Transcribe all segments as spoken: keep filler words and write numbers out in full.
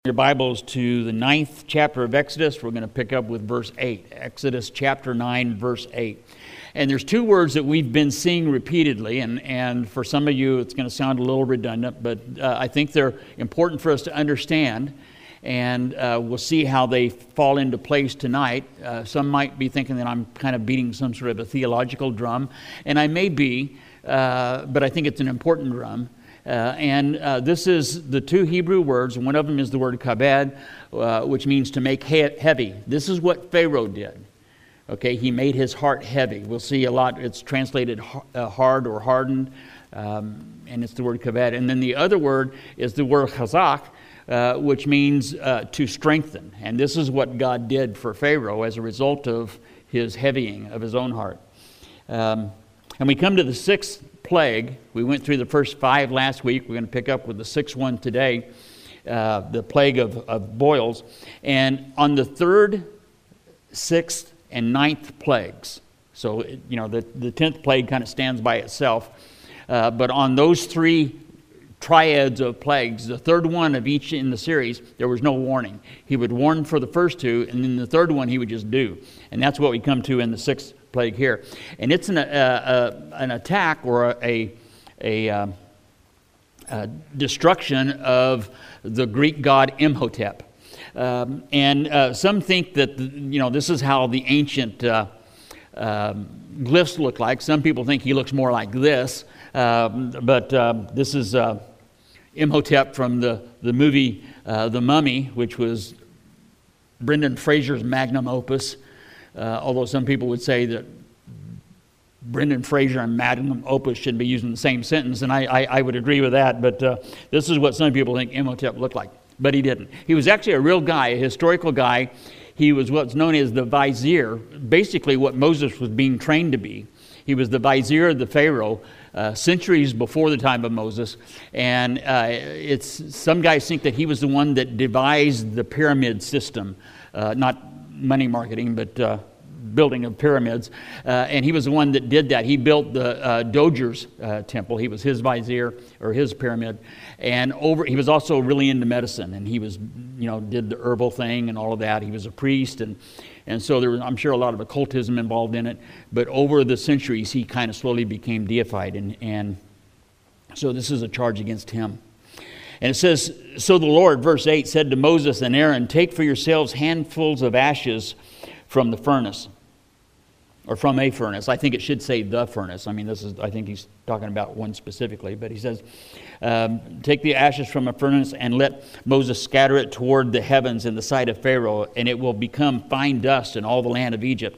Your Bibles to the ninth chapter of Exodus. We're going to pick up with verse eight. Exodus chapter nine, verse eight. And there's two words that we've been seeing repeatedly, and, and for some of you it's going to sound a little redundant, but uh, I think they're important for us to understand, and uh, we'll see how they fall into place tonight. Uh, some might be thinking that I'm kind of beating some sort of a theological drum, and I may be, uh, but I think it's an important drum. Uh, and uh, this is the two Hebrew words. One of them is the word kabed, uh, which means to make he- heavy. This is what Pharaoh did. Okay, he made his heart heavy. We'll see a lot. It's translated ha- uh, hard or hardened, um, and it's the word kabed. And then the other word is the word chazak, uh, which means uh, to strengthen. And this is what God did for Pharaoh as a result of his heavying of his own heart. Um, and we come to the sixth plague. We went through the first five last week. We're going to pick up with the sixth one today, uh, the plague of, of boils. And on the third, sixth, and ninth plagues, so, you know, the, the tenth plague kind of stands by itself, uh, but on those three triads of plagues, the third one of each in the series, there was no warning. He would warn for the first two, and then the third one he would just do. And that's what we come to in the sixth plague here. And it's an, uh, uh, an attack or a, a, uh, a destruction of the Greek god Imhotep. Um, and uh, some think that, you know, this is how the ancient uh, um, glyphs look like. Some people think he looks more like this. Um, but um, this is uh, Imhotep from the, the movie uh, The Mummy, which was Brendan Fraser's magnum opus. Uh, although some people would say that Brendan Fraser and magnum opus shouldn't be used in the same sentence, and I, I, I would agree with that, but uh, this is what some people think Imhotep looked like, but he didn't. He was actually a real guy, a historical guy. He was what's known as the vizier, basically what Moses was being trained to be. He was the vizier of the Pharaoh uh, centuries before the time of Moses, and uh, it's some guys think that he was the one that devised the pyramid system, uh, not money marketing, but uh, building of pyramids. Uh, and he was the one that did that. He built the uh, Doger's uh, temple. He was his vizier, or his pyramid. And over, he was also really into medicine, and he was, you know, did the herbal thing and all of that. He was a priest, and and so there was, I'm sure, a lot of occultism involved in it. But over the centuries, he kind of slowly became deified, and and so this is a charge against him. And it says, so the Lord, verse eight, said to Moses and Aaron, take for yourselves handfuls of ashes from the furnace, or from a furnace. I think it should say the furnace. I mean, this is, I think he's talking about one specifically, but he says, um, take the ashes from a furnace and let Moses scatter it toward the heavens in the sight of Pharaoh, and it will become fine dust in all the land of Egypt.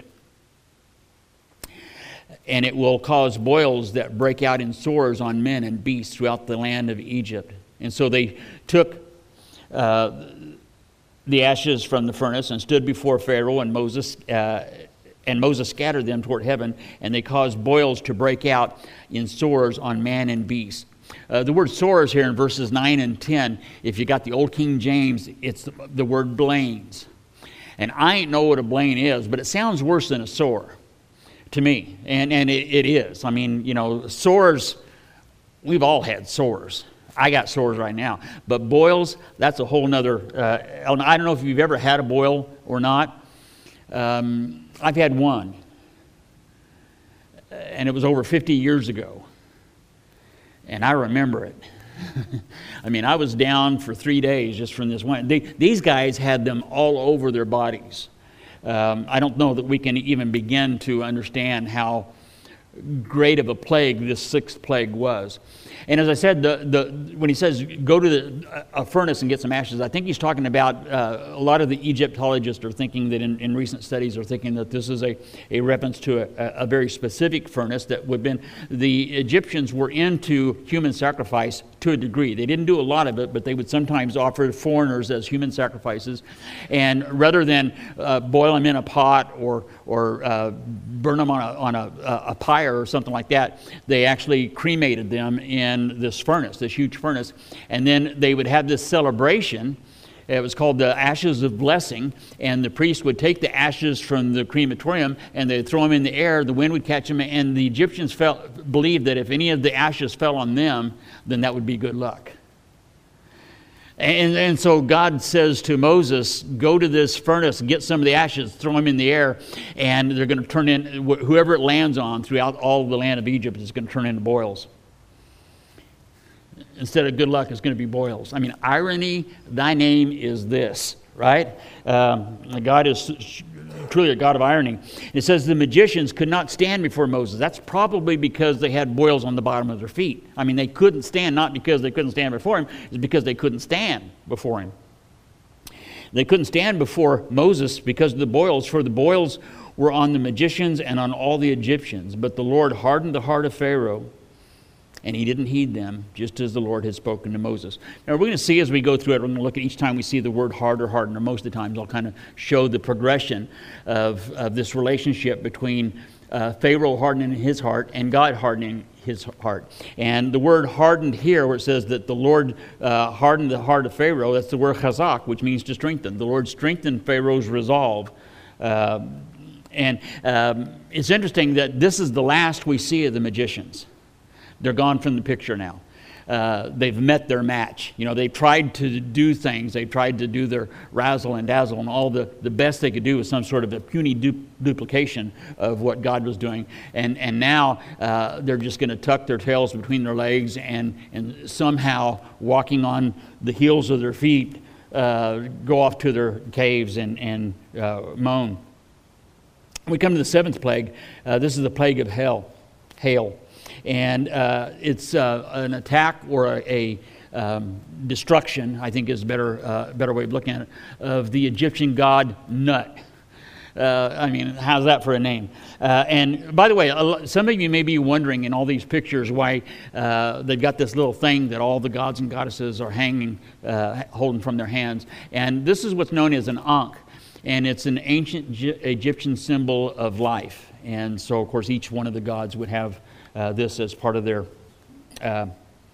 And it will cause boils that break out in sores on men and beasts throughout the land of Egypt. And so they took uh, the ashes from the furnace and stood before Pharaoh, and Moses uh, and Moses scattered them toward heaven, and they caused boils to break out in sores on man and beast. Uh, the word sores here in verses nine and ten, if you got the old King James, it's the, the word blains. And I ain't know what a blain is, but it sounds worse than a sore to me, and, and it, it is. I mean, you know, sores, we've all had sores. I got sores right now. But boils, that's a whole nother... Uh, I don't know if you've ever had a boil or not. Um, I've had one. And it was over fifty years ago. And I remember it. I mean, I was down for three days just from this one. They, these guys had them all over their bodies. Um, I don't know that we can even begin to understand how great of a plague this sixth plague was. And as I said, the, the, when he says go to the, a furnace and get some ashes, I think he's talking about uh, a lot of the Egyptologists are thinking that in, in recent studies are thinking that this is a, a reference to a, a very specific furnace that would have been, the Egyptians were into human sacrifice to a degree. They didn't do a lot of it, but they would sometimes offer foreigners as human sacrifices. And rather than uh, boil them in a pot or, or uh, burn them on a, on a, a pyre or something like that, they actually cremated them in this furnace, this huge furnace, and then they would have this celebration. It was called the Ashes of Blessing, and the priest would take the ashes from the crematorium and they'd throw them in the air, the wind would catch them, and the Egyptians felt, believed that if any of the ashes fell on them, then that would be good luck. And, and so God says to Moses, go to this furnace, get some of the ashes, throw them in the air, and they're going to turn in, whoever it lands on throughout all the land of Egypt is going to turn into boils. Instead of good luck, it's going to be boils. I mean, irony, thy name is this, right? Um, God is truly a God of irony. It says the magicians could not stand before Moses. That's probably because they had boils on the bottom of their feet. I mean, they couldn't stand, not because they couldn't stand before him, it's because they couldn't stand before him. They couldn't stand before Moses because of the boils, for the boils were on the magicians and on all the Egyptians. But the Lord hardened the heart of Pharaoh, and he didn't heed them, just as the Lord had spoken to Moses. Now, we're going to see as we go through it, we're going to look at each time we see the word hard or harden, or most of the times I'll kind of show the progression of, of this relationship between uh, Pharaoh hardening his heart and God hardening his heart. And the word hardened here, where it says that the Lord uh, hardened the heart of Pharaoh, that's the word chazak, which means to strengthen. The Lord strengthened Pharaoh's resolve. Uh, and um, it's interesting that this is the last we see of the magicians. They're gone from the picture now. Uh, they've met their match. You know, they tried to do things. They tried to do their razzle and dazzle, and all the, the best they could do was some sort of a puny du- duplication of what God was doing. And and now uh, they're just going to tuck their tails between their legs and, and somehow, walking on the heels of their feet, uh, go off to their caves and, and uh, moan. We come to the seventh plague. Uh, this is the plague of hell, hail. And uh, it's uh, an attack or a, a um, destruction, I think is a better, uh, better way of looking at it, of the Egyptian god Nut. Uh, I mean, how's that for a name? Uh, and by the way, some of you may be wondering in all these pictures why uh, they've got this little thing that all the gods and goddesses are hanging, uh, holding from their hands. And this is what's known as an ankh. And it's an ancient G- Egyptian symbol of life. And so, of course, each one of the gods would have Uh, this as part of their uh,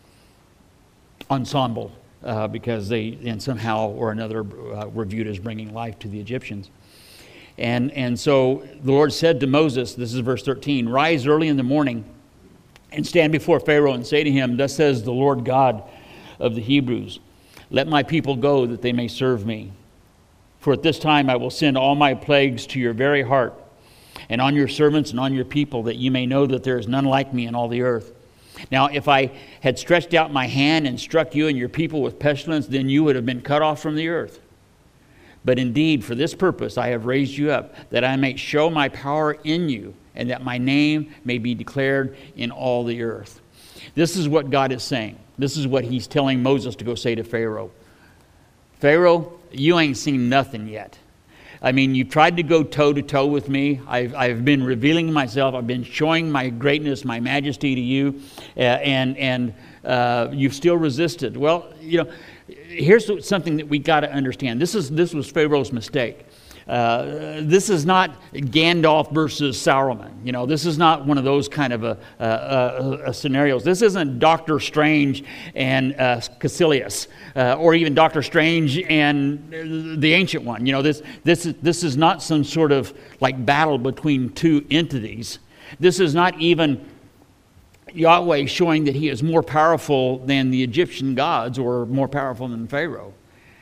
ensemble uh, because they, and somehow or another, uh, were viewed as bringing life to the Egyptians. And, and so the Lord said to Moses, this is verse thirteen, rise early in the morning and stand before Pharaoh and say to him, thus says the Lord God of the Hebrews, let my people go that they may serve me. For at this time I will send all my plagues to your very heart, and on your servants and on your people, that you may know that there is none like me in all the earth. Now, if I had stretched out my hand and struck you and your people with pestilence, then you would have been cut off from the earth. But indeed, for this purpose I have raised you up, that I may show my power in you, and that my name may be declared in all the earth. This is what God is saying. This is what he's telling Moses to go say to Pharaoh. Pharaoh, you ain't seen nothing yet. I mean, you tried to go toe-to-toe with me. I've, I've been revealing myself. I've been showing my greatness, my majesty to you, uh, and and uh, you've still resisted. Well, you know, here's something that we got to understand. This is this was Pharaoh's mistake. Uh, this is not Gandalf versus Sauron. You know, this is not one of those kind of a, a, a, a scenarios. This isn't Doctor Strange and uh, Caecilius, uh, or even Doctor Strange and the Ancient One. You know, this this is this is not some sort of like battle between two entities. This is not even Yahweh showing that he is more powerful than the Egyptian gods or more powerful than Pharaoh.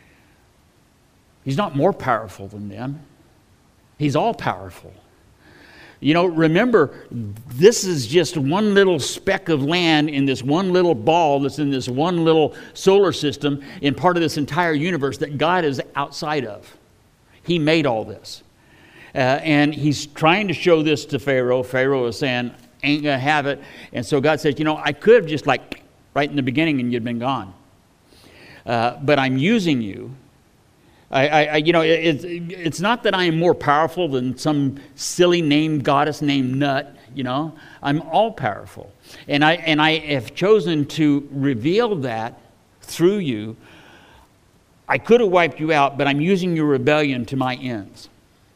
He's not more powerful than them. He's all powerful. You know, remember, this is just one little speck of land in this one little ball that's in this one little solar system in part of this entire universe that God is outside of. He made all this. Uh, and he's trying to show this to Pharaoh. Pharaoh is saying, ain't going to have it. And so God says, you know, I could have just like right in the beginning and you'd been gone. Uh, but I'm using you. I, I, you know, it, it's it's not that I am more powerful than some silly named goddess named Nut. You know, I'm all powerful, and I and I have chosen to reveal that through you. I could have wiped you out, but I'm using your rebellion to my ends.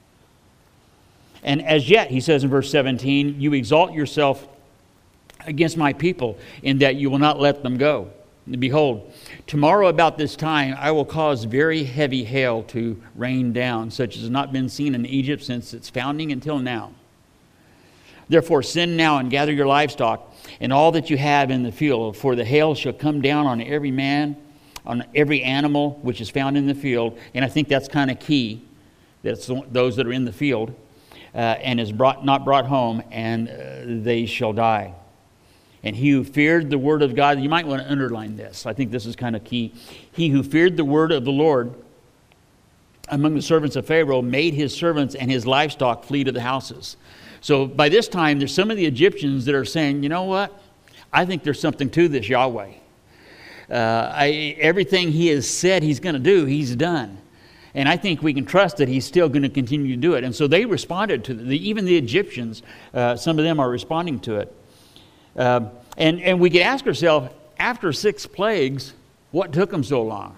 And as yet, he says in verse seventeen, you exalt yourself against my people in that you will not let them go. Behold, tomorrow about this time I will cause very heavy hail to rain down, such as has not been seen in Egypt since its founding until now. Therefore send now and gather your livestock and all that you have in the field, for the hail shall come down on every man on every animal which is found in the field. And I think that's kind of key. That's those that are in the field, uh, and is brought not brought home, and uh, they shall die. And he who feared the word of God, you might want to underline this. I think this is kind of key. He who feared the word of the Lord among the servants of Pharaoh made his servants and his livestock flee to the houses. So by this time, there's some of the Egyptians that are saying, you know what? I think there's something to this Yahweh. Uh, I, everything he has said he's going to do, he's done. And I think we can trust that he's still going to continue to do it. And so they responded to the, even the Egyptians, uh, some of them are responding to it. Uh, and, and we could ask ourselves, after six plagues, what took them so long?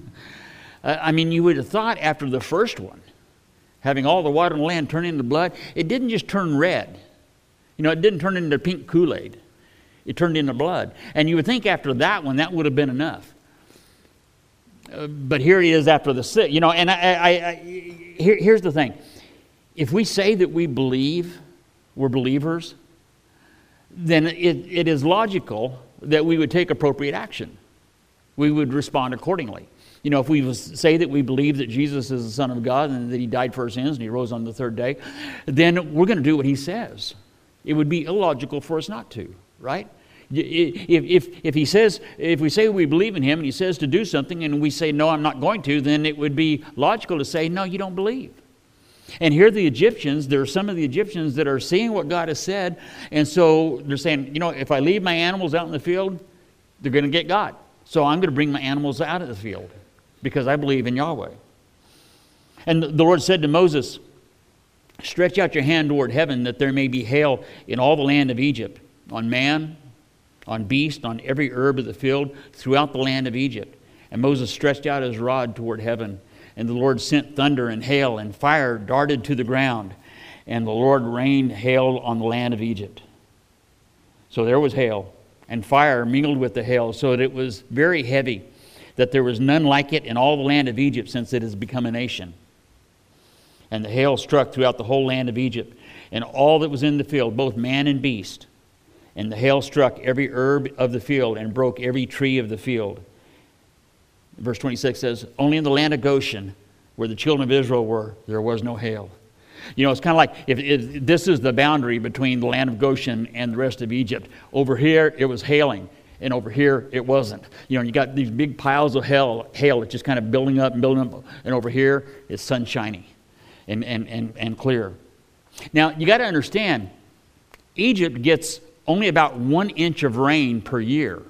I mean, you would have thought after the first one, having all the water in the land turn into blood, it didn't just turn red. You know, it didn't turn into pink Kool-Aid. It turned into blood. And you would think after that one, that would have been enough. Uh, but here he is after the sixth. You know, and I, I, I, here, here's the thing. If we say that we believe, we're believers, then it, it is logical that we would take appropriate action. We would respond accordingly. You know, if we say that we believe that Jesus is the Son of God and that he died for our sins and he rose on the third day, then we're going to do what he says. It would be illogical for us not to, right? If, if, if he says, if we say we believe in him and he says to do something and we say, no, I'm not going to, then it would be logical to say, no, you don't believe. And here the Egyptians, there are some of the Egyptians that are seeing what God has said, and so they're saying, you know, if I leave my animals out in the field, they're going to get God. So I'm going to bring my animals out of the field because I believe in Yahweh. And the Lord said to Moses, stretch out your hand toward heaven that there may be hail in all the land of Egypt, on man, on beast, on every herb of the field, throughout the land of Egypt. And Moses stretched out his rod toward heaven, and the Lord sent thunder and hail, and fire darted to the ground, and the Lord rained hail on the land of Egypt. So there was hail, and fire mingled with the hail, so that it was very heavy, that there was none like it in all the land of Egypt since it has become a nation. And the hail struck throughout the whole land of Egypt, and all that was in the field, both man and beast. And the hail struck every herb of the field, and broke every tree of the field. Verse twenty-six says, only in the land of Goshen, where the children of Israel were, there was no hail. You know, it's kind of like if, if this is the boundary between the land of Goshen and the rest of Egypt. Over here, it was hailing, and over here, it wasn't. You know, you got these big piles of hail, hail it's just kind of building up and building up, and over here, it's sunshiny and, and, and, and clear. Now, you got to understand, Egypt gets only about one inch of rain per year.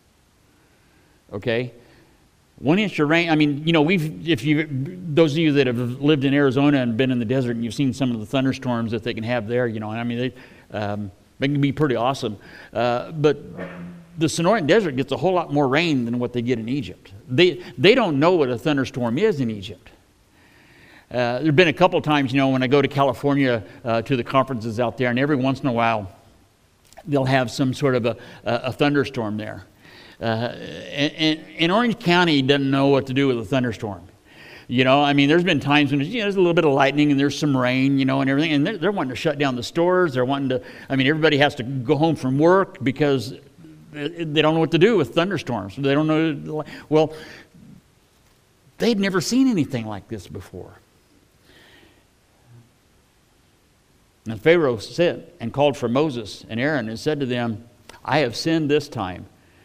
Okay? One inch of rain, I mean, you know, we've, if you, those of you that have lived in Arizona and been in the desert and you've seen some of the thunderstorms that they can have there, you know, I mean, they, um, they can be pretty awesome. Uh, but the Sonoran Desert gets a whole lot more rain than what they get in Egypt. They, they don't know what a thunderstorm is in Egypt. Uh, there have been a couple times, you know, when I go to California uh, to the conferences out there, and every once in a while they'll have some sort of a, a thunderstorm there. Uh, and, and Orange County doesn't know what to do with a thunderstorm. You know, I mean, there's been times when you know, there's a little bit of lightning and there's some rain, you know, and everything. And they're, they're wanting to shut down the stores. They're wanting to, I mean, everybody has to go home from work because they don't know what to do with thunderstorms. They don't know. Well, they'd never seen anything like this before. And Pharaoh sent and called for Moses and Aaron and said to them, I have sinned this time.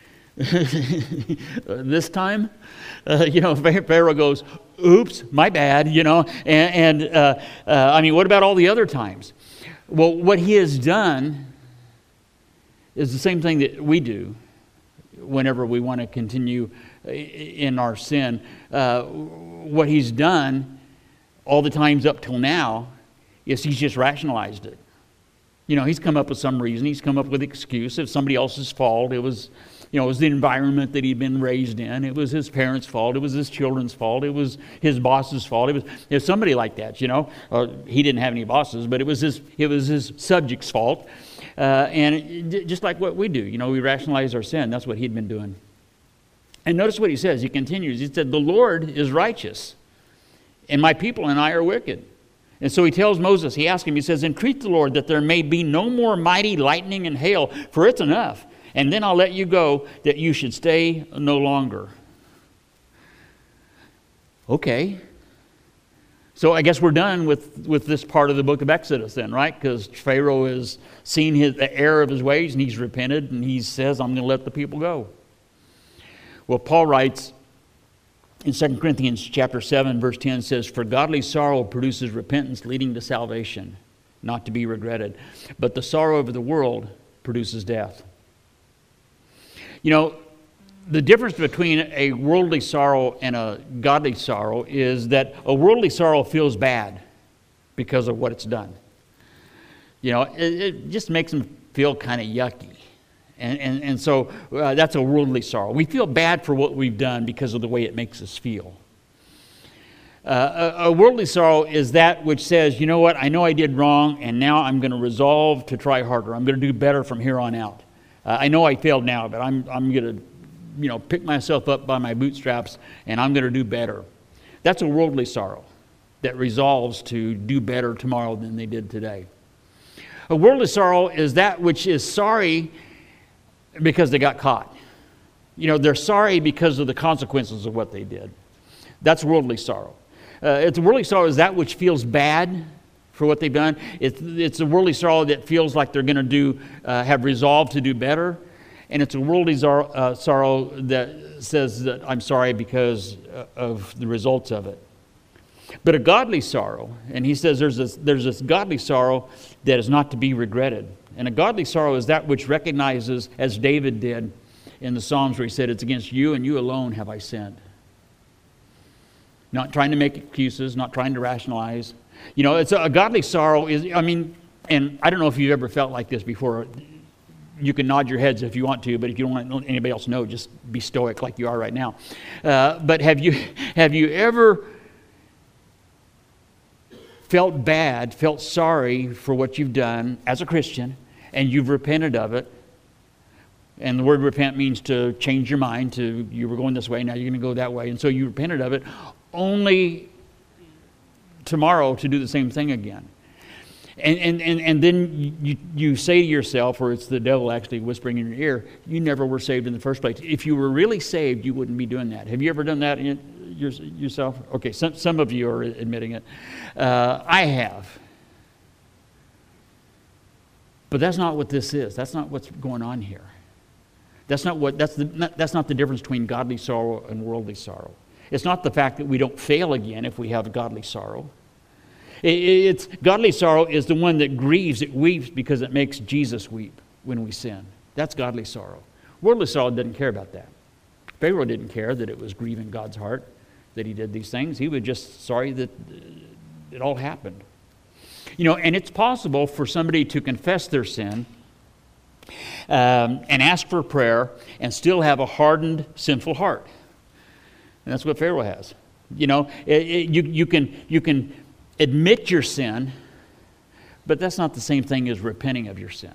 This time, uh, you know, Pharaoh goes, oops, my bad, you know, and, and uh, uh, I mean, what about all the other times? Well, what he has done is the same thing that we do whenever we want to continue in our sin. Uh, what he's done all the times up till now is he's just rationalized it. You know, he's come up with some reason. He's come up with an excuse. It's somebody else's fault. It was, you know, it was the environment that he'd been raised in. It was his parents' fault. It was his children's fault. It was his boss's fault. It was, it was somebody like that, you know. Uh, he didn't have any bosses, but it was his, it was his subject's fault. Uh, and it, just like what we do, you know, we rationalize our sin. That's what he'd been doing. And notice what he says. He continues. He said, the Lord is righteous, and my people and I are wicked. And so he tells Moses, he asks him, he says, entreat the Lord that there may be no more mighty lightning and hail, for it's enough. And then I'll let you go, that you should stay no longer. Okay. So I guess we're done with, with this part of the book of Exodus then, right? Because Pharaoh has seen his, the error of his ways, and he's repented, and he says, I'm going to let the people go. Well, Paul writes in Second Corinthians chapter seven, verse ten, says, For godly sorrow produces repentance leading to salvation, not to be regretted. But the sorrow of the world produces death. You know, the difference between a worldly sorrow and a godly sorrow is that a worldly sorrow feels bad because of what it's done. You know, it, it just makes them feel kind of yucky. And, and, and so uh, that's a worldly sorrow. We feel bad for what we've done because of the way it makes us feel. Uh, a, a worldly sorrow is that which says, you know what, I know I did wrong, and now I'm going to resolve to try harder. I'm going to do better from here on out. Uh, I know I failed now, but I'm, I'm going to you know, pick myself up by my bootstraps, and I'm going to do better. That's a worldly sorrow that resolves to do better tomorrow than they did today. A worldly sorrow is that which is sorry because they got caught. You know, they're sorry because of the consequences of what they did. That's worldly sorrow. Uh, it's a worldly sorrow is that which feels bad for what they've done. It's, it's a worldly sorrow that feels like they're going to do, uh, have resolved to do better. And it's a worldly sorrow, uh, sorrow that says that I'm sorry because of the results of it. But a godly sorrow, and he says there's this, there's this godly sorrow that is not to be regretted. And a godly sorrow is that which recognizes, as David did in the Psalms where he said, it's against you and you alone have I sinned. Not trying to make excuses, not trying to rationalize. You know, it's a, a godly sorrow is, I mean, and I don't know if you've ever felt like this before. You can nod your heads if you want to, but if you don't want anybody else to know, just be stoic like you are right now. Uh, but have you have you ever felt bad, felt sorry for what you've done as a Christian, and you've repented of it? And the word repent means to change your mind to, you were going this way, now you're going to go that way. And so you repented of it, only tomorrow to do the same thing again. And, and, and, and then you, you say to yourself, or it's the devil actually whispering in your ear, you never were saved in the first place. If you were really saved, you wouldn't be doing that. Have you ever done that in, your, yourself? Okay, some, some of you are admitting it. Uh, I have. But that's not what this is. That's not what's going on here. That's not what. That's the. Not, that's not the difference between godly sorrow and worldly sorrow. It's not the fact that we don't fail again if we have godly sorrow. It's godly sorrow is the one that grieves, it weeps because it makes Jesus weep when we sin. That's godly sorrow. Worldly sorrow doesn't care about that. Pharaoh didn't care that it was grieving God's heart that he did these things. He was just sorry that it all happened. You know, and it's possible for somebody to confess their sin um, and ask for prayer and still have a hardened, sinful heart. And that's what Pharaoh has. You know, it, it, you, you can you can admit your sin, but that's not the same thing as repenting of your sin.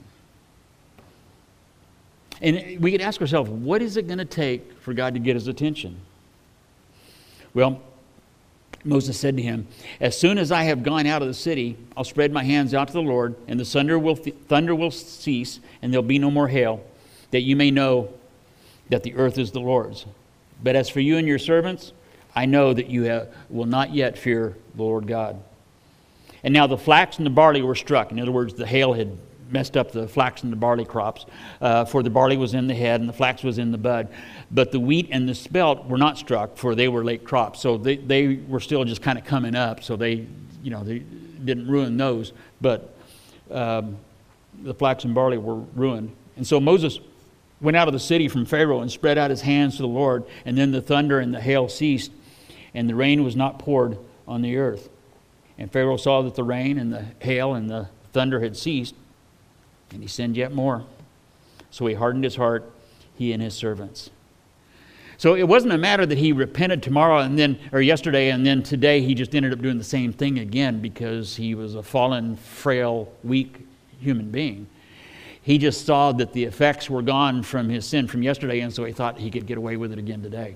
And we could ask ourselves, what is it going to take for God to get his attention? Well, Moses said to him, as soon as I have gone out of the city, I'll spread my hands out to the Lord, and the thunder will, thunder will cease, and there'll be no more hail, that you may know that the earth is the Lord's. But as for you and your servants, I know that you have, will not yet fear the Lord God. And now the flax and the barley were struck. In other words, the hail had messed up the flax and the barley crops. Uh, for the barley was in the head and the flax was in the bud. But the wheat and the spelt were not struck, for they were late crops. So they, they were still just kind of coming up. So they, you know, they didn't ruin those. But um, the flax and barley were ruined. And so Moses went out of the city from Pharaoh and spread out his hands to the Lord. And then the thunder and the hail ceased, and the rain was not poured on the earth. And Pharaoh saw that the rain and the hail and the thunder had ceased, and he sinned yet more. So he hardened his heart, he and his servants. So it wasn't a matter that he repented tomorrow and then, or yesterday, and then today he just ended up doing the same thing again because he was a fallen, frail, weak human being. He just saw that the effects were gone from his sin from yesterday, and so he thought he could get away with it again today.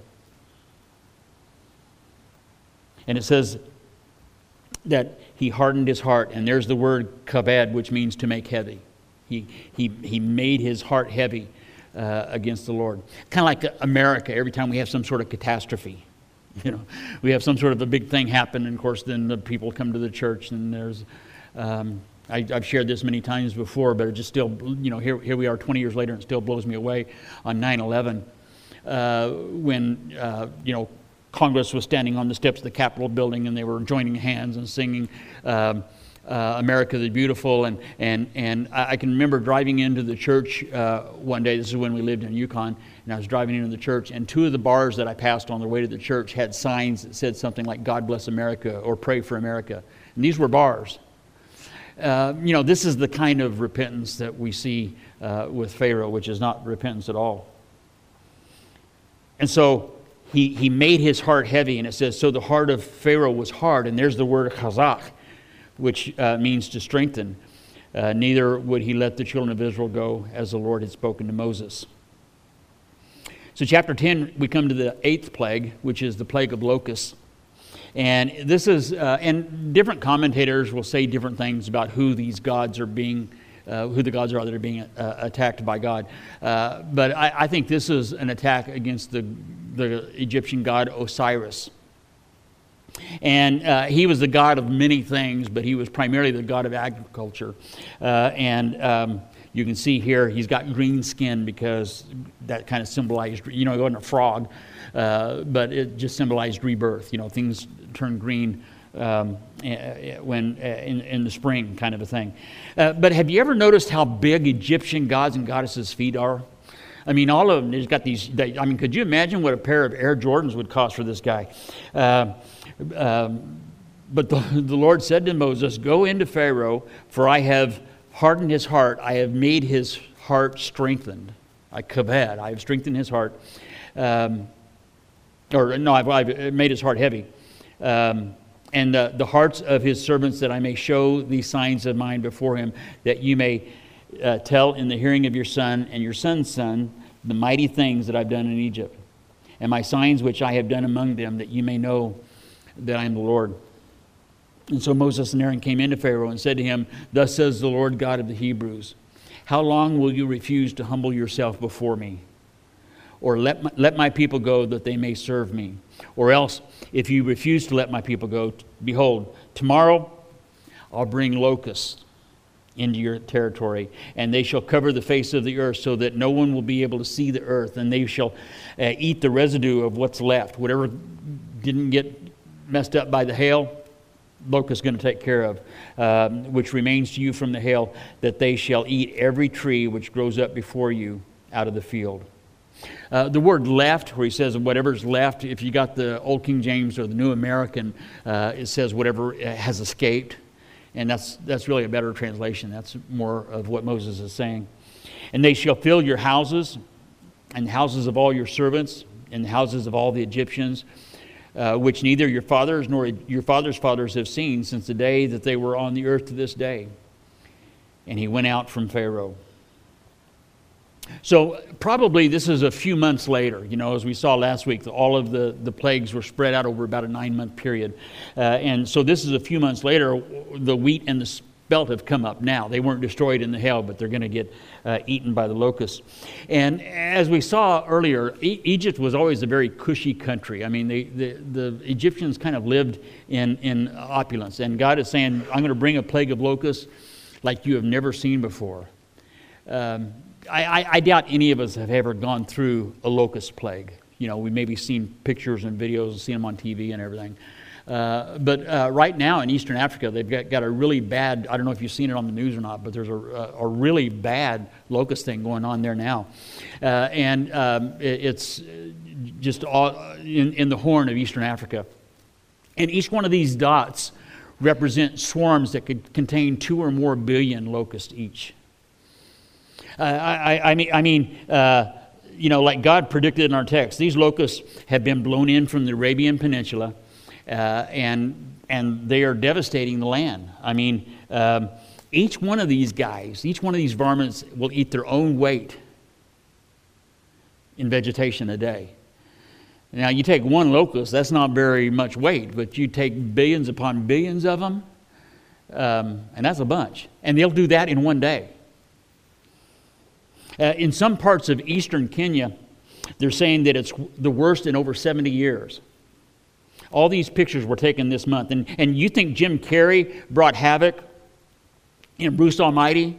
And it says that he hardened his heart, and there's the word kabed, which means to make heavy. He he he made his heart heavy uh, against the Lord. Kind of like America, every time we have some sort of catastrophe. You know, we have some sort of a big thing happen, and of course then the people come to the church, and there's, um, I, I've shared this many times before, but it just still, you know, here, here we are twenty years later, and it still blows me away on nine eleven, uh, when, uh, you know, Congress was standing on the steps of the Capitol building, and they were joining hands and singing um, uh, America the Beautiful, and, and, and I, I can remember driving into the church uh, one day. This is when we lived in Yukon, and I was driving into the church, and two of the bars that I passed on the way to the church had signs that said something like God bless America or pray for America. And these were bars. Uh, you know, this is the kind of repentance that we see uh, with Pharaoh, which is not repentance at all. And so he, he made his heart heavy, and it says, so the heart of Pharaoh was hard, and there's the word chazak, which uh, means to strengthen. Uh, neither would he let the children of Israel go, as the Lord had spoken to Moses. So chapter ten, we come to the eighth plague, which is the plague of locusts. And this is, uh, and different commentators will say different things about who these gods are being, uh, who the gods are that are being uh, attacked by God. Uh, but I, I think this is an attack against the, the Egyptian god Osiris. And uh, he was the god of many things, but he was primarily the god of agriculture. Uh, and um, you can see here he's got green skin because that kind of symbolized, you know, it wasn't a frog, uh, but it just symbolized rebirth. You know, things turn green um, when in, in the spring, kind of a thing. Uh, but have you ever noticed how big Egyptian gods and goddesses' feet are? I mean, all of them, he's got these, they, I mean, could you imagine what a pair of Air Jordans would cost for this guy? Uh, um, but the, the Lord said to Moses, go into Pharaoh, for I have hardened his heart. I have made his heart strengthened. I kaved. I have strengthened his heart. Um, or no, I've, I've made his heart heavy. Um, and uh, the hearts of his servants, that I may show these signs of mine before him, that you may uh, tell in the hearing of your son and your son's son the mighty things that I've done in Egypt, and my signs which I have done among them, that you may know that I am the Lord. And so Moses and Aaron came into Pharaoh and said to him, thus says the Lord God of the Hebrews, how long will you refuse to humble yourself before me? Or let my, let my people go that they may serve me. Or else, if you refuse to let my people go, behold, tomorrow I'll bring locusts into your territory, and they shall cover the face of the earth so that no one will be able to see the earth, and they shall uh, eat the residue of what's left. Whatever didn't get messed up by the hail, locust is going to take care of, um, which remains to you from the hail, that they shall eat every tree which grows up before you out of the field. Uh, the word left, where he says whatever's left, if you got the Old King James or the New American, uh, it says whatever has escaped. And that's that's really a better translation. That's more of what Moses is saying. And they shall fill your houses, and the houses of all your servants, and the houses of all the Egyptians, uh, which neither your fathers nor your fathers' fathers have seen since the day that they were on the earth to this day. And he went out from Pharaoh. So probably this is a few months later. You know, as we saw last week, all of the, the plagues were spread out over about a nine-month period. Uh, and so this is a few months later. The wheat and the spelt have come up now. They weren't destroyed in the hail, but they're going to get uh, eaten by the locusts. And as we saw earlier, e- Egypt was always a very cushy country. I mean, they, the, the Egyptians kind of lived in, in opulence. And God is saying, I'm going to bring a plague of locusts like you have never seen before. Um, I, I, I doubt any of us have ever gone through a locust plague. You know, we maybe seen pictures and videos and seen them on T V and everything. Uh, but uh, right now in Eastern Africa, they've got, got a really bad, I don't know if you've seen it on the news or not, but there's a, a really bad locust thing going on there now. Uh, and um, it, it's just all in, in the Horn of Eastern Africa. And each one of these dots represent swarms that could contain two or more billion locusts each. Uh, I, I mean, I mean uh, you know, like God predicted in our text, these locusts have been blown in from the Arabian Peninsula, uh, and and they are devastating the land. I mean, um, each one of these guys, each one of these varmints will eat their own weight in vegetation a day. Now, you take one locust, that's not very much weight, but you take billions upon billions of them, um, and that's a bunch. And they'll do that in one day. Uh, in some parts of eastern Kenya, they're saying that it's the worst in over seventy years. All these pictures were taken this month. And, and you think Jim Carrey brought havoc in Bruce Almighty?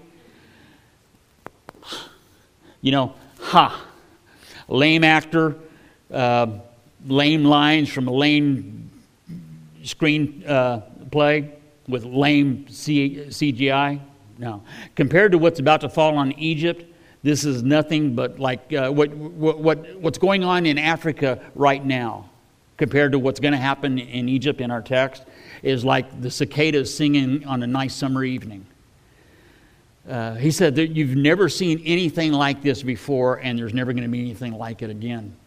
You know, ha. Lame actor, uh, lame lines from a lame screen uh, play with lame C G I. No. Compared to what's about to fall on Egypt, this is nothing but like uh, what, what, what what's going on in Africa right now. Compared to what's going to happen in Egypt in our text is like the cicadas singing on a nice summer evening. Uh, he said that you've never seen anything like this before, and there's never going to be anything like it again.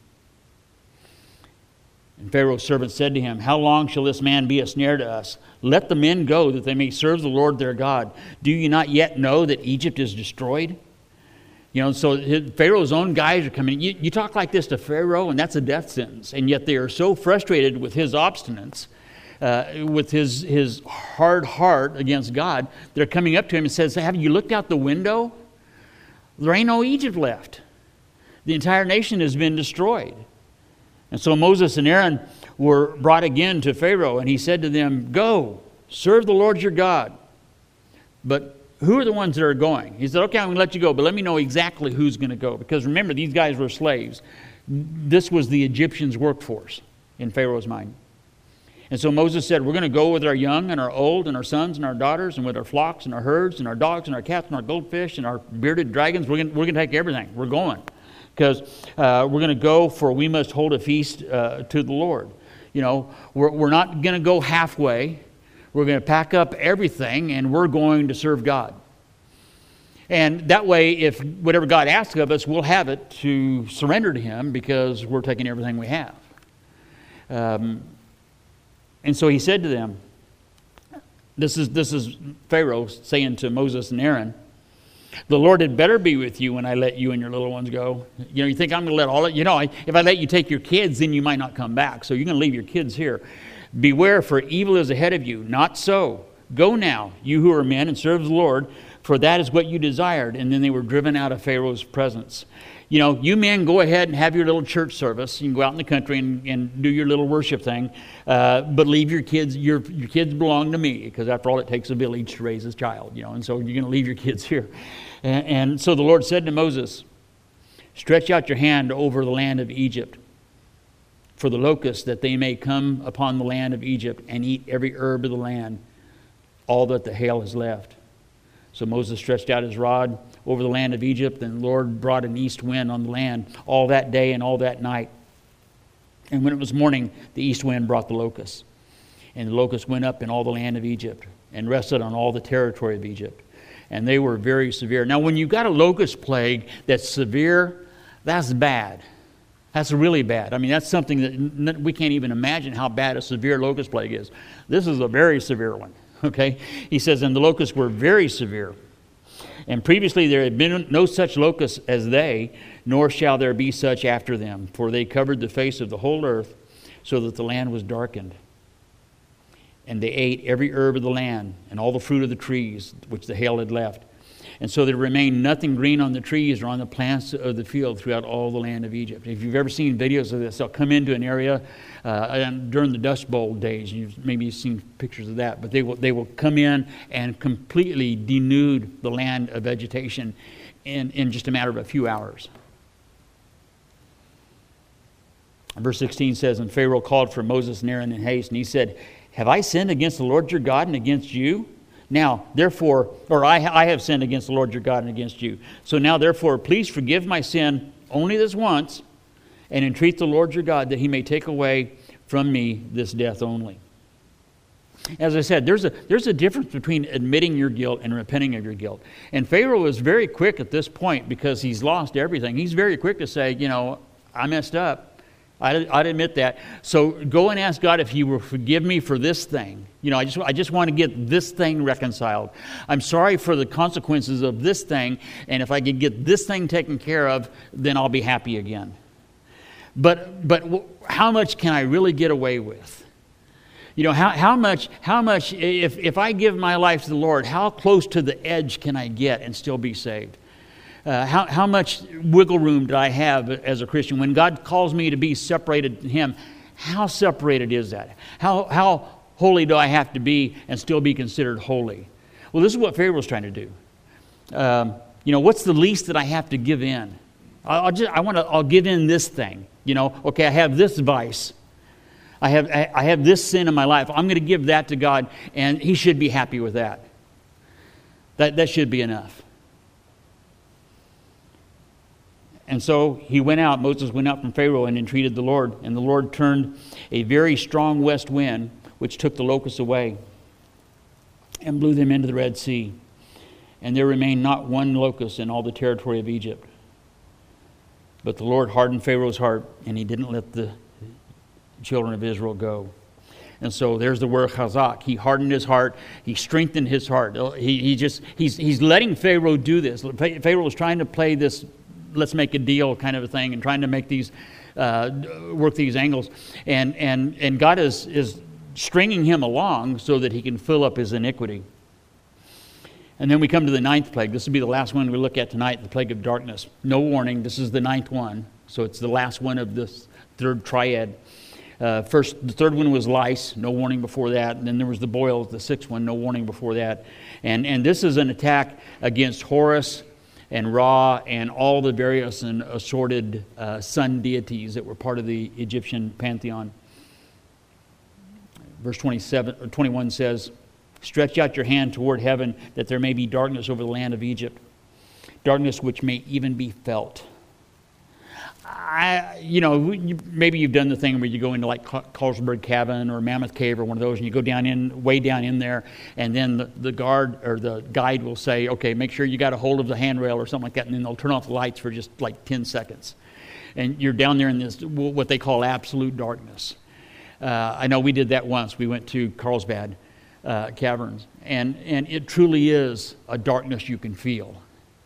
And Pharaoh's servant said to him, "How long shall this man be a snare to us? Let the men go, that they may serve the Lord their God. Do you not yet know that Egypt is destroyed?" You know, so his, Pharaoh's own guys are coming. You, you talk like this to Pharaoh, and that's a death sentence. And yet they are so frustrated with his obstinance, uh, with his, his hard heart against God, they're coming up to him and says, "Have you looked out the window? There ain't no Egypt left. The entire nation has been destroyed." And so Moses and Aaron were brought again to Pharaoh, and he said to them, "Go, serve the Lord your God." But who are the ones that are going? He said, "Okay, I'm going to let you go, but let me know exactly who's going to go." Because remember, these guys were slaves. This was the Egyptians' workforce in Pharaoh's mind. And so Moses said, "We're going to go with our young and our old and our sons and our daughters and with our flocks and our herds and our dogs and our cats and our goldfish and our bearded dragons. We're going to, we're going to take everything. We're going. Because uh, we're going to go, for we must hold a feast uh, to the Lord." You know, we're, we're not going to go halfway. We're going to pack up everything, and we're going to serve God. And that way, if whatever God asks of us, we'll have it to surrender to Him, because we're taking everything we have. Um, and so he said to them, this is, this is Pharaoh saying to Moses and Aaron, "The Lord had better be with you when I let you and your little ones go." You know, you think I'm going to let all of you know, if I let you take your kids, then you might not come back. So you're going to leave your kids here. "Beware, for evil is ahead of you. Not so. Go now, you who are men, and serve the Lord, for that is what you desired." And then they were driven out of Pharaoh's presence. You know, you men go ahead and have your little church service. You can go out in the country and, and do your little worship thing. Uh, but leave your kids, your, your kids belong to me, because after all, it takes a village to raise a child, you know, and so you're going to leave your kids here. And, and so the Lord said to Moses, "Stretch out your hand over the land of Egypt for the locusts, that they may come upon the land of Egypt and eat every herb of the land, all that the hail has left." So Moses stretched out his rod over the land of Egypt, and the Lord brought an east wind on the land all that day and all that night. And when it was morning, the east wind brought the locusts. And the locusts went up in all the land of Egypt and rested on all the territory of Egypt. And they were very severe. Now, when you've got a locust plague that's severe, that's bad. That's really bad. I mean, that's something that we can't even imagine how bad a severe locust plague is. This is a very severe one. Okay, he says, "And the locusts were very severe. And previously there had been no such locusts as they, nor shall there be such after them. For they covered the face of the whole earth, so that the land was darkened. And they ate every herb of the land, and all the fruit of the trees, which the hail had left. And so there remained nothing green on the trees or on the plants of the field throughout all the land of Egypt." If you've ever seen videos of this, they'll come into an area uh, and during the Dust Bowl days. You've maybe seen pictures of that. But they will, they will come in and completely denude the land of vegetation in, in just a matter of a few hours. Verse sixteen says, "And Pharaoh called for Moses and Aaron in haste, and he said, Have I sinned against the Lord your God and against you? Now, therefore, or I, I have sinned against the Lord your God and against you. So now, therefore, please forgive my sin only this once, and entreat the Lord your God that He may take away from me this death only." As I said, there's a there's a difference between admitting your guilt and repenting of your guilt. And Pharaoh is very quick at this point, because he's lost everything. He's very quick to say, you know, I messed up. I'd, I'd admit that. So go and ask God if He will forgive me for this thing. You know, I just I just want to get this thing reconciled. I'm sorry for the consequences of this thing, and if I could get this thing taken care of, then I'll be happy again. But but how much can I really get away with? You know, how how much how much if if I give my life to the Lord, how close to the edge can I get and still be saved? Uh, how, how much wiggle room do I have as a Christian? When God calls me to be separated to Him, How separated is that? How, how holy do I have to be and still be considered holy? Well, this is what Pharaoh's trying to do. Um, you know, what's the least that I have to give in? I'll, I'll just, I want to, I'll give in this thing. You know, okay, I have this vice. I have, I, I have this sin in my life. I'm going to give that to God, and He should be happy with that. That, that should be enough. And so he went out, Moses went out from Pharaoh and entreated the Lord. And the Lord turned a very strong west wind, which took the locusts away and blew them into the Red Sea. And there remained not one locust in all the territory of Egypt. But the Lord hardened Pharaoh's heart, and he didn't let the children of Israel go. And so there's the word chazak. He hardened his heart. He strengthened his heart. He, he just he's he's letting Pharaoh do this. Pharaoh was trying to play this let's make a deal kind of a thing, and trying to make these uh, work these angles, and and and God is is stringing him along so that he can fill up his iniquity. And then we come to the ninth plague. This will be the last one we look at tonight, the plague of darkness. No warning. This is the ninth one, so it's the last one of this third triad. Uh, first, the third one was lice, no warning before that. And then there was the boils, the sixth one, no warning before that. And and this is an attack against Horus and Ra and all the various and assorted uh, sun deities that were part of the Egyptian pantheon. Verse twenty-seven or twenty-one says, "Stretch out your hand toward heaven, that there may be darkness over the land of Egypt, darkness which may even be felt." I, you know, you, maybe you've done the thing where you go into like Carlsberg Cavern or Mammoth Cave or one of those, and you go down in, way down in there, and then the, the guard or the guide will say, okay, make sure you got a hold of the handrail or something like that, and then they'll turn off the lights for just like ten seconds. And you're down there in this, what they call absolute darkness. Uh, I know we did that once. We went to Carlsbad uh, Caverns, and, and it truly is a darkness you can feel.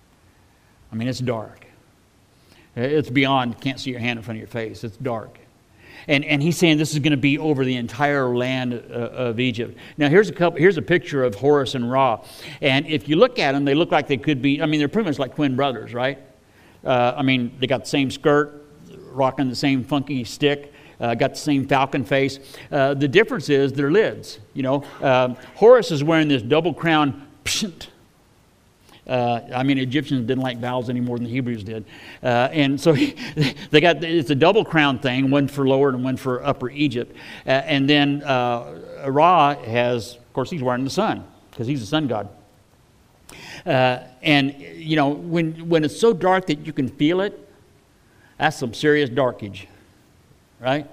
I mean, it's dark. It's beyond, can't see your hand in front of your face. It's dark. And and he's saying this is going to be over the entire land uh, of Egypt. Now here's a couple. Here's a picture of Horus and Ra. And if you look at them, they look like they could be, I mean, they're pretty much like twin brothers, right? Uh, I mean, they got the same skirt, rocking the same funky stick, uh, got the same falcon face. Uh, the difference is their lids. You know, um, Horus is wearing this double crown, pshnt. Uh, I mean, Egyptians didn't like vowels any more than the Hebrews did. Uh, and so he, they got, it's a double crown thing, one for lower and one for upper Egypt. Uh, and then uh, Ra has, of course, he's wearing the sun because he's the sun god. Uh, and, you know, when, when it's so dark that you can feel it, that's some serious darkage, right?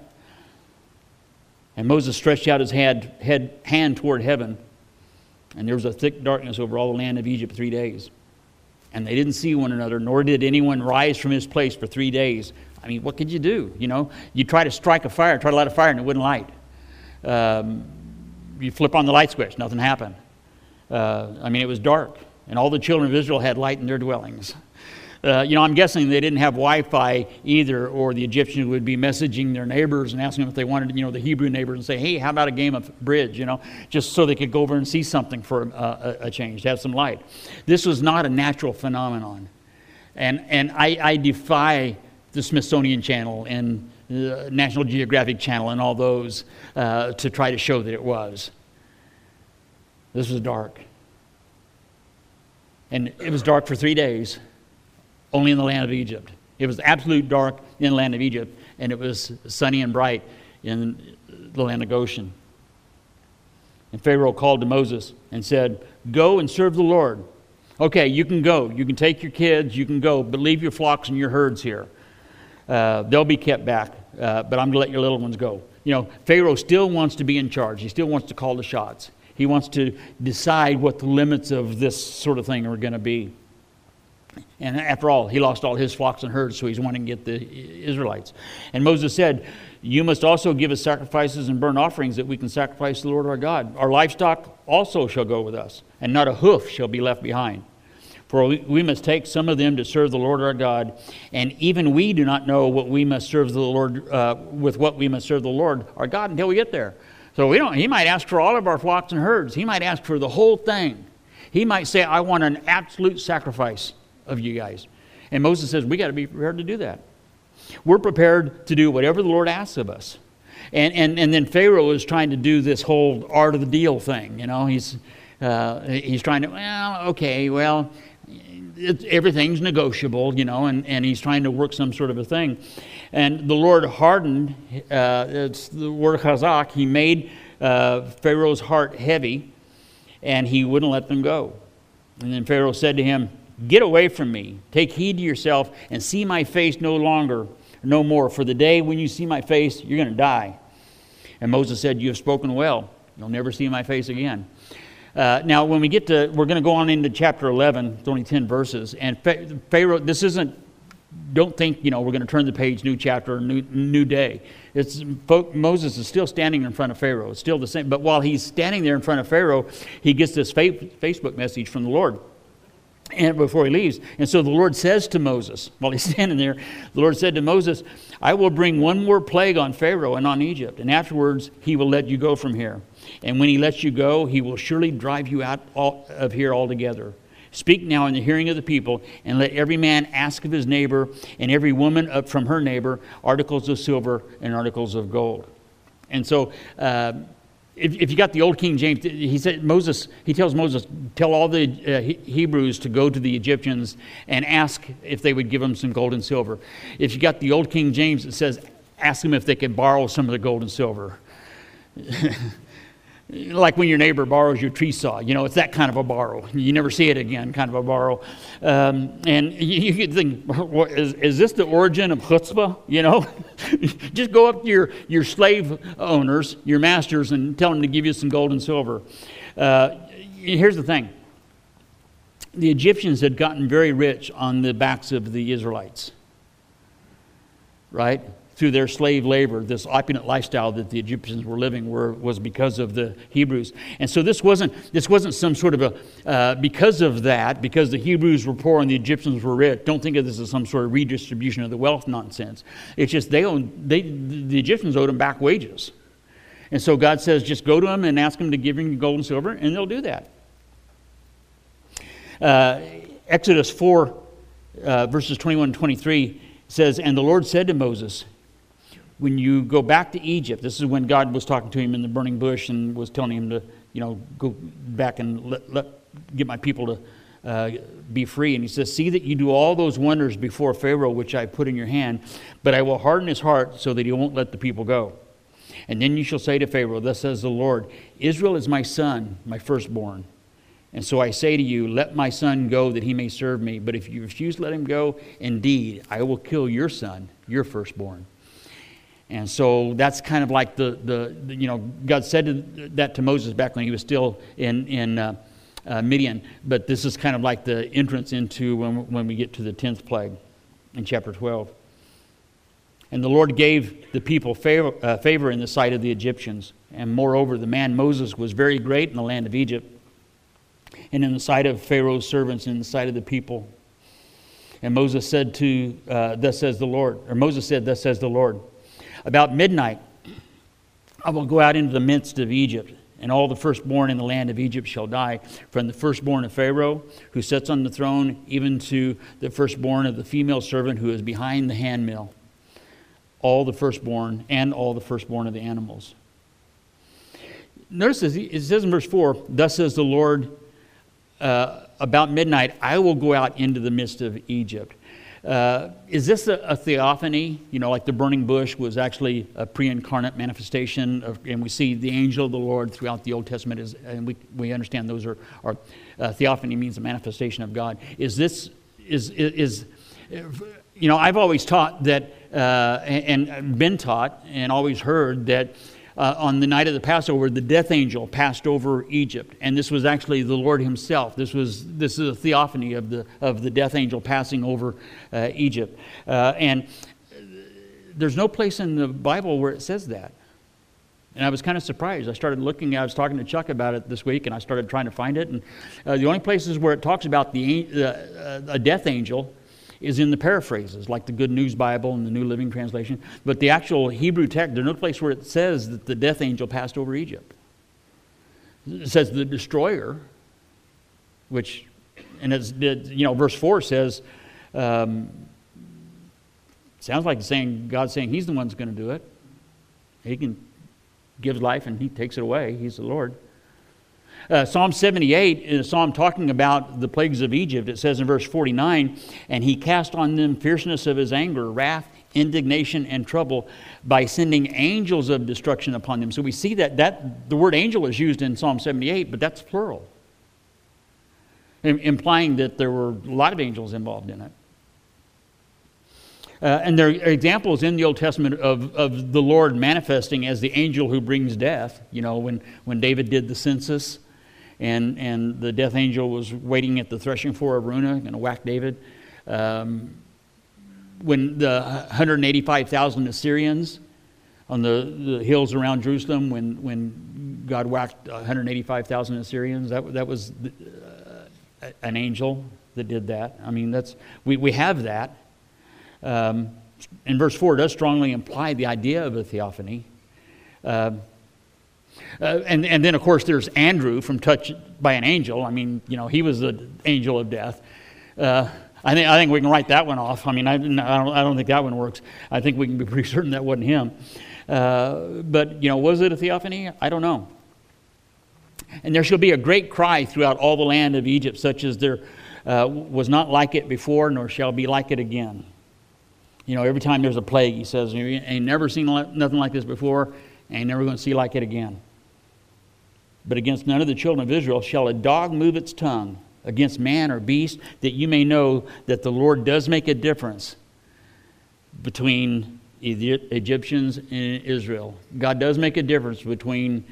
And Moses stretched out his head, head, hand toward heaven, and there was a thick darkness over all the land of Egypt three days. And they didn't see one another, nor did anyone rise from his place for three days. I mean, what could you do? You know, you try to strike a fire, try to light a fire, and it wouldn't light. Um, you flip on the light switch, nothing happened. Uh, I mean, it was dark. And all the children of Israel had light in their dwellings. Uh, you know, I'm guessing they didn't have Wi-Fi either, or the Egyptians would be messaging their neighbors and asking them if they wanted, you know, the Hebrew neighbors, and say, hey, how about a game of bridge, you know, just so they could go over and see something for uh, a, a change, to have some light. This was not a natural phenomenon. And and I, I defy the Smithsonian Channel and the National Geographic Channel and all those uh, to try to show that it was. This was dark. And it was dark for three days. Only in the land of Egypt. It was absolute dark in the land of Egypt, and it was sunny and bright in the land of Goshen. And Pharaoh called to Moses and said, go and serve the Lord. Okay, you can go. You can take your kids. You can go, but leave your flocks and your herds here. Uh, they'll be kept back, uh, but I'm going to let your little ones go. You know, Pharaoh still wants to be in charge. He still wants to call the shots. He wants to decide what the limits of this sort of thing are going to be. And after all, he lost all his flocks and herds, so he's wanting to get the Israelites. And Moses said, you must also give us sacrifices and burnt offerings that we can sacrifice to the Lord our God. Our livestock also shall go with us, and not a hoof shall be left behind. For we, we must take some of them to serve the Lord our God, and even we do not know what we must serve the Lord uh, with what we must serve the Lord our God until we get there. So we don't. He might ask for all of our flocks and herds. He might ask for the whole thing. He might say, I want an absolute sacrifice of you guys. And Moses says, we got to be prepared to do that. We're prepared to do whatever the Lord asks of us. And, and, and then Pharaoh is trying to do this whole art of the deal thing. You know, he's, uh, he's trying to, well, okay, well, it, everything's negotiable, you know, and, and he's trying to work some sort of a thing. And the Lord hardened, uh, it's the word chazak, he made uh, Pharaoh's heart heavy, and he wouldn't let them go. And then Pharaoh said to him, get away from me, take heed to yourself, and see my face no longer, no more. For the day when you see my face, you're going to die. And Moses said, you have spoken well. You'll never see my face again. Uh, now, when we get to, we're going to go on into chapter eleven. It's only ten verses. And Pharaoh, this isn't, don't think, you know, we're going to turn the page, new chapter, new new day. It's Moses is still standing in front of Pharaoh. It's still the same. But while he's standing there in front of Pharaoh, he gets this Facebook message from the Lord. And before he leaves. And so the Lord says to Moses, while he's standing there, the Lord said to Moses, I will bring one more plague on Pharaoh and on Egypt, and afterwards he will let you go from here. And when he lets you go, he will surely drive you out of here altogether. Speak now in the hearing of the people, and let every man ask of his neighbor, and every woman up from her neighbor, articles of silver and articles of gold. And so, uh, If, if you got the old King James, he said Moses. He tells Moses, tell all the uh, Hebrews to go to the Egyptians and ask if they would give them some gold and silver. If you got the old King James, it says, ask them if they could borrow some of the gold and silver. Like when your neighbor borrows your tree saw, you know, it's that kind of a borrow. You never see it again, kind of a borrow. Um, and you, you could think, is, is this the origin of chutzpah? You know, just go up to your, your slave owners, your masters, and tell them to give you some gold and silver. Uh, here's the thing. The Egyptians had gotten very rich on the backs of the Israelites, right? Through their slave labor, this opulent lifestyle that the Egyptians were living were, was because of the Hebrews. And so this wasn't this wasn't some sort of a, uh, because of that, because the Hebrews were poor and the Egyptians were rich, don't think of this as some sort of redistribution of the wealth nonsense. It's just they owned, they, the Egyptians owed them back wages. And so God says, just go to them and ask them to give you gold and silver, and they'll do that. Uh, Exodus four, uh, verses twenty-one and twenty-three says, and the Lord said to Moses, when you go back to Egypt, this is when God was talking to him in the burning bush and was telling him to, you know, go back and let, let get my people to uh, be free. And he says, see that you do all those wonders before Pharaoh, which I put in your hand, but I will harden his heart so that he won't let the people go. And then you shall say to Pharaoh, thus says the Lord, Israel is my son, my firstborn. And so I say to you, let my son go that he may serve me. But if you refuse to let him go, indeed, I will kill your son, your firstborn. And so that's kind of like the, the, the you know, God said that to Moses back when he was still in, in uh, uh, Midian. But this is kind of like the entrance into when, when we get to the tenth plague in chapter twelve. And the Lord gave the people favor, uh, favor in the sight of the Egyptians. And moreover, the man Moses was very great in the land of Egypt, and in the sight of Pharaoh's servants, and in the sight of the people. And Moses said to, uh, thus says the Lord, or Moses said, thus says the Lord, about midnight, I will go out into the midst of Egypt, and all the firstborn in the land of Egypt shall die, from the firstborn of Pharaoh, who sits on the throne, even to the firstborn of the female servant who is behind the handmill, all the firstborn, and all the firstborn of the animals. Notice it says in verse four, thus says the Lord, uh, about midnight, I will go out into the midst of Egypt. Uh, is this a, a theophany? You know, like the burning bush was actually a pre-incarnate manifestation of, and we see the angel of the Lord throughout the Old Testament, is, and we we understand those are, are uh, theophany means a manifestation of God. Is this is is, is you know, I've always taught that uh, and, and been taught and always heard that uh, on the night of the Passover, the death angel passed over Egypt, and this was actually the Lord Himself. This was this is a theophany of the of the death angel passing over uh, Egypt, uh, and there's no place in the Bible where it says that. And I was kind of surprised. I started looking. I was talking to Chuck about it this week, and I started trying to find it. And uh, the only places where it talks about the uh, a death angel is in the paraphrases, like the Good News Bible and the New Living Translation. But the actual Hebrew text, there's no place where it says that the death angel passed over Egypt. It says the destroyer, which, and it's, you know, verse four says, um, sounds like it's saying, God's saying He's the one that's going to do it. He can give life and he takes it away. He's the Lord. Uh, Psalm seventy-eight is a psalm talking about the plagues of Egypt. It says in verse forty-nine, and he cast on them fierceness of his anger, wrath, indignation, and trouble by sending angels of destruction upon them. So we see that, that the word angel is used in Psalm seventy-eight, but that's plural, implying that there were a lot of angels involved in it. Uh, and there are examples in the Old Testament of, of the Lord manifesting as the angel who brings death. You know, when, when David did the census, and, and the death angel was waiting at the threshing floor of Araunah, going to whack David. Um, when the one hundred eighty-five thousand Assyrians on the, the hills around Jerusalem, when, when God whacked one hundred eighty-five thousand Assyrians, that, that was uh, an angel that did that. I mean, that's we, we have that. Um, and verse four does strongly imply the idea of a theophany. Uh, uh, and, and then, of course, there's Andrew from Touched by an Angel. I mean, you know, he was the angel of death. Uh, I think I think we can write that one off. I mean, I, I, don't, I don't think that one works. I think we can be pretty certain that wasn't him. Uh, but, you know, was it a theophany? I don't know. And there shall be a great cry throughout all the land of Egypt, such as there uh, was not like it before, nor shall be like it again. You know, every time there's a plague, he says, you ain't never seen nothing like this before, ain't never going to see like it again. But against none of the children of Israel shall a dog move its tongue, against man or beast, that you may know that the Lord does make a difference between the Egyptians and Israel. God does make a difference between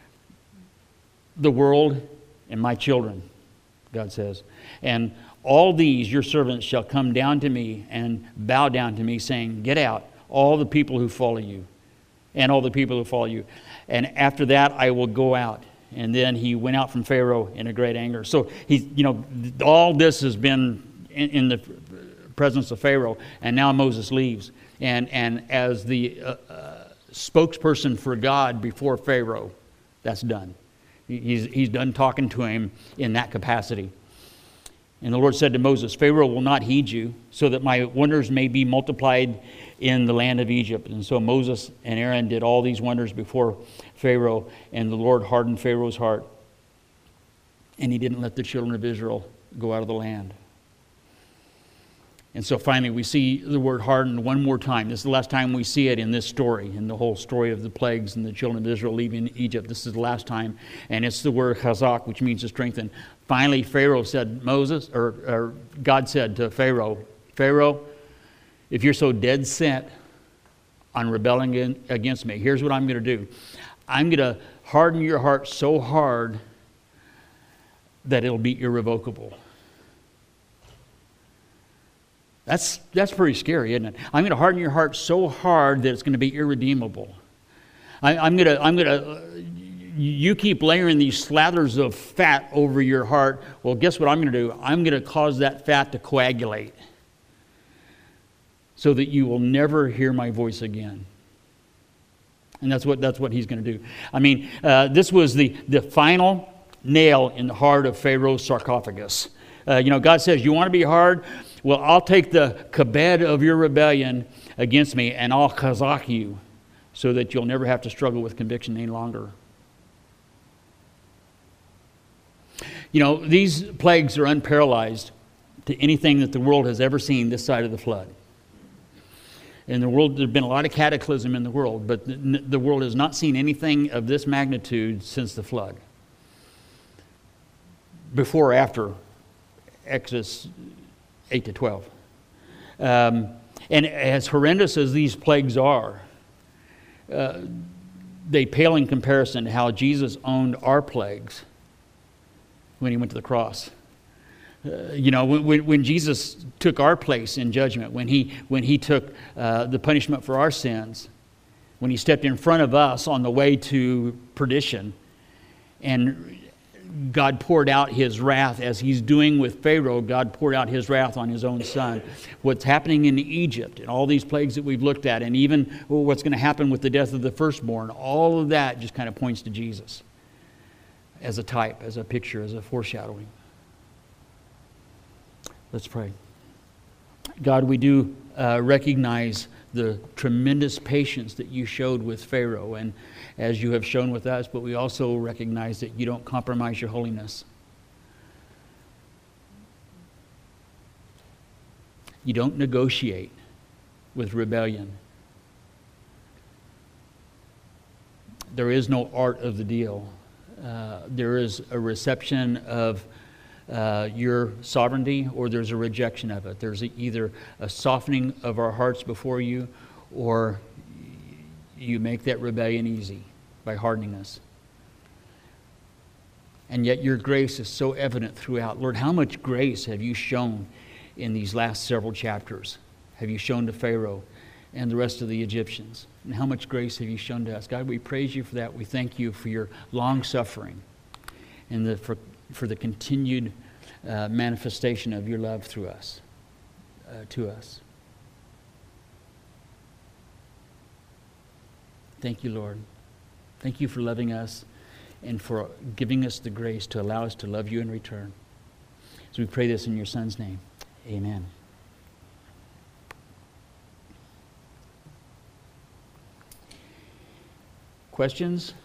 the world and my children, God says. And all these your servants shall come down to me and bow down to me, saying, get out, all the people who follow you, and all the people who follow you. And after that I will go out. And then he went out from Pharaoh in a great anger. So he's, you know, all this has been in, in the presence of Pharaoh, and now Moses leaves. And and as the uh, uh, spokesperson for God before Pharaoh, that's done. He's he's done talking to him in that capacity. And the Lord said to Moses, Pharaoh will not heed you, so that my wonders may be multiplied in the land of Egypt. And so Moses and Aaron did all these wonders before Pharaoh, and the Lord hardened Pharaoh's heart, and he didn't let the children of Israel go out of the land. And so finally we see the word hardened one more time. This is the last time we see it in this story, in the whole story of the plagues and the children of Israel leaving Egypt. This is the last time, and it's the word chazak, which means to strengthen. Finally, Pharaoh said, Moses, or, or God said to Pharaoh, Pharaoh, if you're so dead set on rebelling against me, here's what I'm going to do. I'm going to harden your heart so hard that it'll be irrevocable. That's that's pretty scary, isn't it? I'm going to harden your heart so hard that it's going to be irredeemable. I, I'm going to I'm going to. Uh, you keep layering these slathers of fat over your heart. Well, guess what I'm going to do? I'm going to cause that fat to coagulate, so that you will never hear my voice again. And that's what that's what he's going to do. I mean, uh, this was the the final nail in the heart of Pharaoh's sarcophagus. Uh, you know, God says, you want to be hard? Well, I'll take the kabed of your rebellion against me, and I'll chazak you, so that you'll never have to struggle with conviction any longer. You know, these plagues are unparalleled to anything that the world has ever seen this side of the flood. In the world, there's been a lot of cataclysm in the world, but the, the world has not seen anything of this magnitude since the flood. Before or after Exodus eight to twelve. Um, and as horrendous as these plagues are, uh, they pale in comparison to how Jesus owned our plagues when he went to the cross. Uh, you know, when, when Jesus took our place in judgment, when he when he took uh, the punishment for our sins, when he stepped in front of us on the way to perdition, and God poured out his wrath, as he's doing with Pharaoh, God poured out his wrath on his own son. What's happening in Egypt and all these plagues that we've looked at, and even what's going to happen with the death of the firstborn, all of that just kind of points to Jesus as a type, as a picture, as a foreshadowing. Let's pray. God, we do uh, recognize the tremendous patience that you showed with Pharaoh and as you have shown with us, but we also recognize that you don't compromise your holiness. You don't negotiate with rebellion. There is no art of the deal. Uh, there is a reception of uh, your sovereignty, or there's a rejection of it. There's a, either a softening of our hearts before you, or you make that rebellion easy by hardening us. And yet your grace is so evident throughout. Lord, how much grace have you shown in these last several chapters? Have you shown to Pharaoh and the rest of the Egyptians? And how much grace have you shown to us? God, we praise you for that. We thank you for your long suffering and the, for, for the continued uh, manifestation of your love through us, uh, to us. Thank you, Lord. Thank you for loving us and for giving us the grace to allow us to love you in return. So we pray this in your Son's name. Amen. Questions?